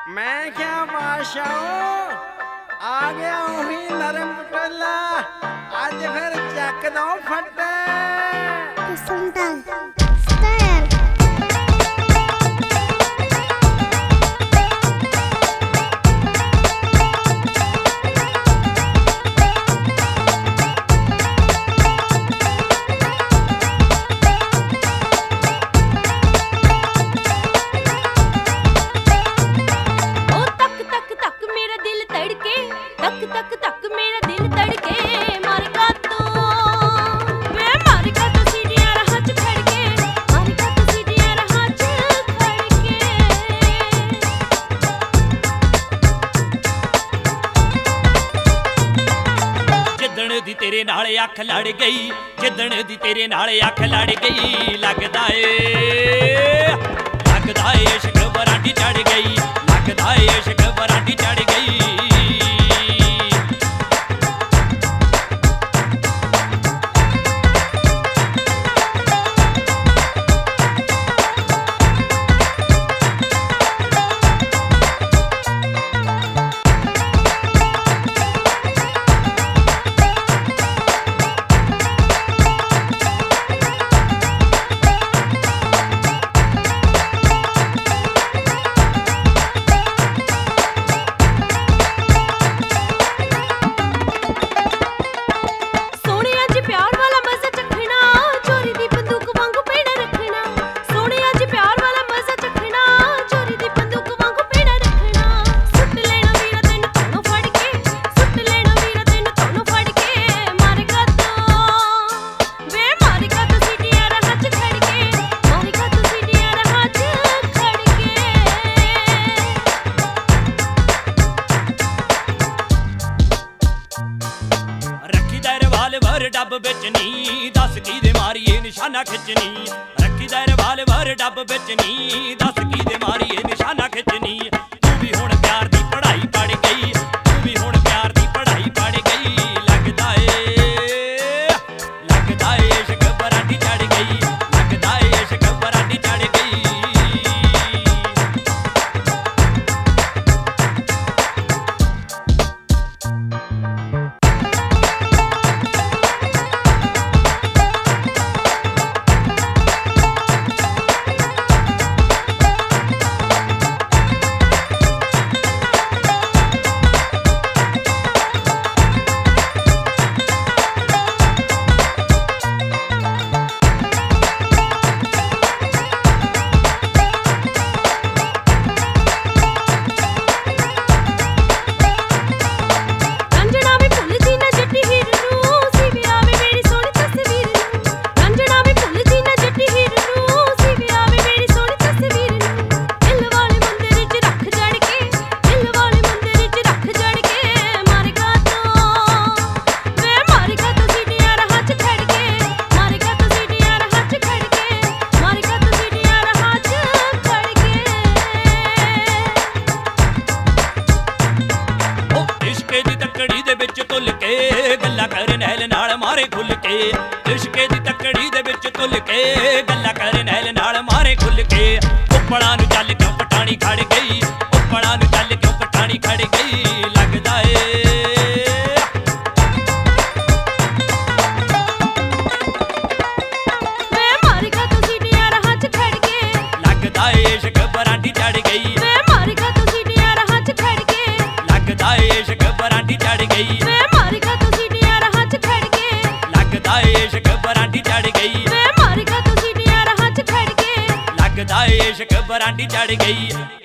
मैं क्या बादशाह आ गया वही नरम पटोला आज फिर चक दो फटे दी तेरे नाल अख लड़ गई जिदण दी तेरे नाल अख लड़ गई लगदा ए इश्क बरांडी चढ़ गई लगदा ए इश्क बरांडी चढ़ गई डब बिच नी दस की दे मारीए निशाना खिचनी रखी दा रिवाल्वर डब बिच नी दस की दे मारीए निशाना खिचनी तू भी हुण प्यार दी पढ़ाई पढ़ गई तू भी हुण प्यार दी पढ़ाई पढ़ गई लगदा ए इश्क बरांडी चढ़ गई लगदा ए इश्क बरांडी चढ़ गई गल्ला कर नैल नाल मारे खुल के इश्के दी तकड़ी दे विच तुल के गल्ला कर नैल नाल मारे खुल के उपड़ा नू चल क्यों पटाणी खड़ गई उपड़ा नू चल क्यों पटाणी खड़ गई लगदा इश्क बरांडी चढ़ गई लगदा इश्क बरांडी चढ़ गई इश्क बरांडी चढ़ गई लगदा इश्क बरांडी चढ़ गई।